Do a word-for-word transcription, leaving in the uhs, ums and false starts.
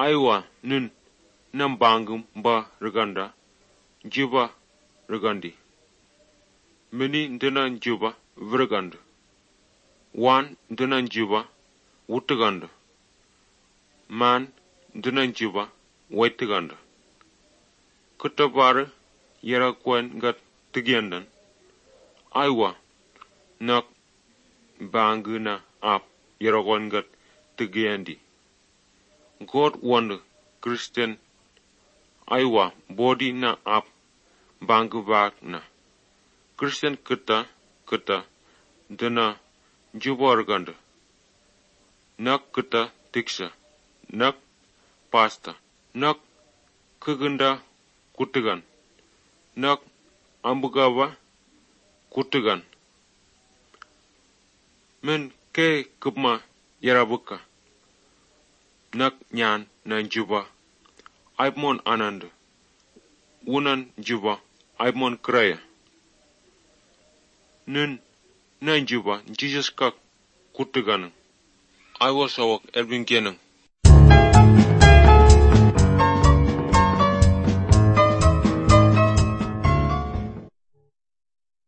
aiwa nun nan bangum ba reganda juba regandi meni ndenan juba virganda wan ndenan juba wutuganda man ndenan juba waitiganda kutabare yara kwen gat tigendan aiwa nak banguna ap yara kwen gat tigendi God wonder Christian aiwa body na ap bangu bak na Christian kita kita dana juba reganda nak kita tiksa nak pasta nak kugunda kutugan nak ambugawa kutugan men ke kupma yarabuka nak nyan nan juba aibmon anand wunan juba aibmon kraya nun nan juba Jesus kak kutugan I was awak Edwin Genang